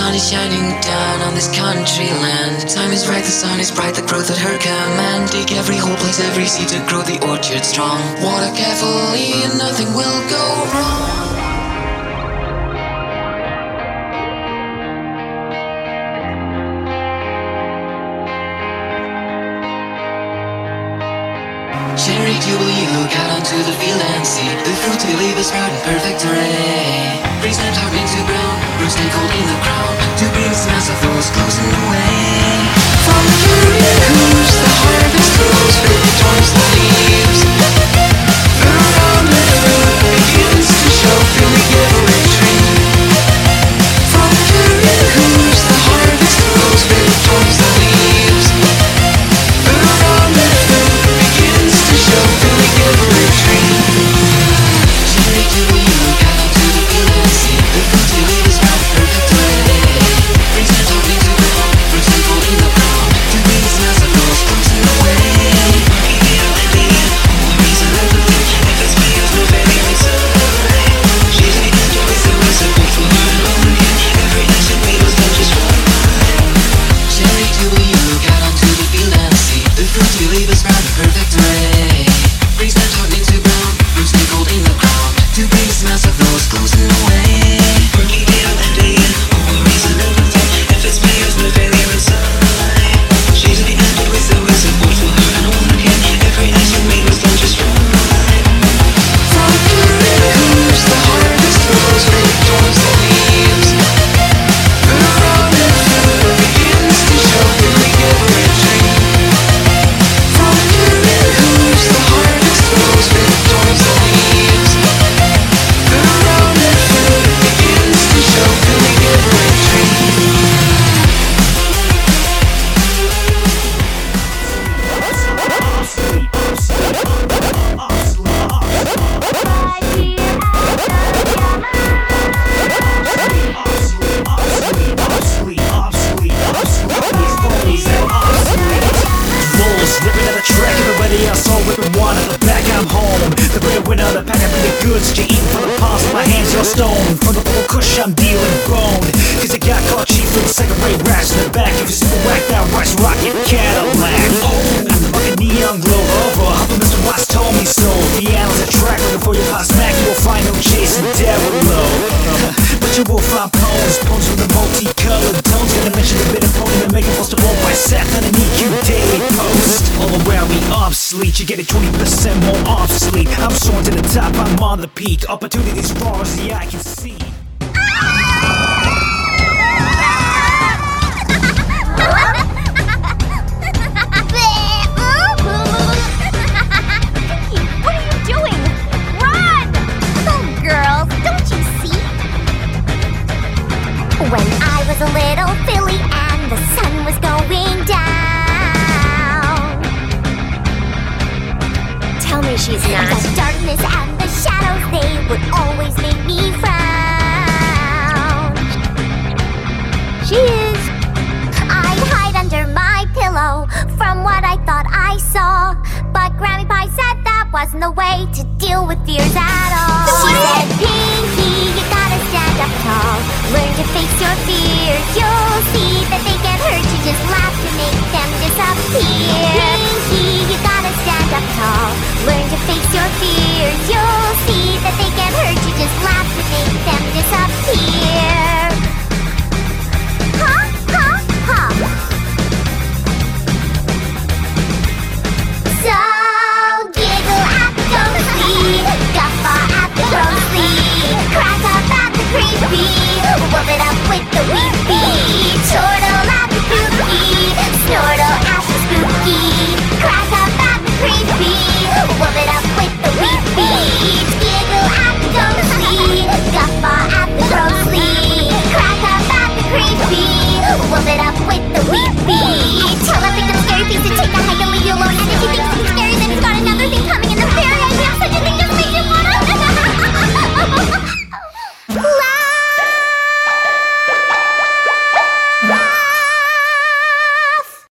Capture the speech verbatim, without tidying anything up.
sun is shining down on this country land. Time is right, the sun is bright, the growth at her command. Dig every hole, place every seed to grow the orchard strong. Water carefully and nothing will go wrong. Cherry jubilee, look out onto the field and see the fruit we leave is sprout in perfect array. Freeze and turn into brown, roots take hold in the crown to bring the smells of those closing away. From the who's the harvest grows, victorious the leaves. Around the fruit begins to show, filling every tree. From the who's the harvest grows, victorious the leaves. Around the fruit begins to show, filling every tree. Cherry jubilee, look out onto the field and see the fruit we leave is right, perfect way. Freeze and turn into brown, roots take hold in the ground to bring the smells of those closing away. Cherry jubilee, look out onto the field and see the fruit we leave is right, perfect way. Freeze and turn into brown, roots take hold in the ground to bring the smells of those closing away. Working day out and day in, always a little thing. If it's players, no failure inside. She's the end, but with the wizard, both for her and all again. Every action made was done just right. From the who's the harvest grows, victorious the leaves. Around the fruit begins to show, filling every tree. From the who's the harvest grows, victorious the leaves. Around the fruit begins to show, filling every tree. Ripping at the track, everybody else all ripping one at the back. I'm home, the breadwinner, the pack. I bring the goods that you eat from the palms of my hands. You're stone from the full kush, I'm dealing bone. Cause I got caught cheap for the second rate rats in the back. If you're super whacked out, rice rocket Cadillac. Oh, I'm the fucking neon glow over. Hopper Mister Watts told me so. The annals are track looking for your hot smack. You will find no chasing devil low. But you will find poems, poems with the multicolored tones. Gonna mention a bit of pony and make it most of all by Seth on an E Q daily post. All around me obsolete, you get it twenty percent more obsolete. I'm soaring to the top, I'm on the peak. Opportunities far as the eye can see. What are you doing? Run! Oh, girls, don't you see? When I was a little filly and the sun was going down. Tell me she's not. The darkness and the shadows, they would always make me frown. She is. I'd hide under my pillow from what I thought I saw. But Grammy Pie said that wasn't the way to deal with fears at all. She said, Pinky, you gotta stand up tall. Learn to face your fears. You'll see that they get hurt. You just laugh to make them disappear. Pinky, you gotta stand up tall. Learn to face your fears. You'll see that they get hurt. You just laugh to make them disappear. Ha, ha, ha. So giggle at the ghostly, guffaw at the grossly, crack up at the creepy, whoop it up with the weepy, chortle at the kooky, snortle at the spooky, crack up at the creepy, whoop it up with the weepy, giggle at the ghostly, guffaw at the grossly, crack up at the creepy, whoop it up with the weepy,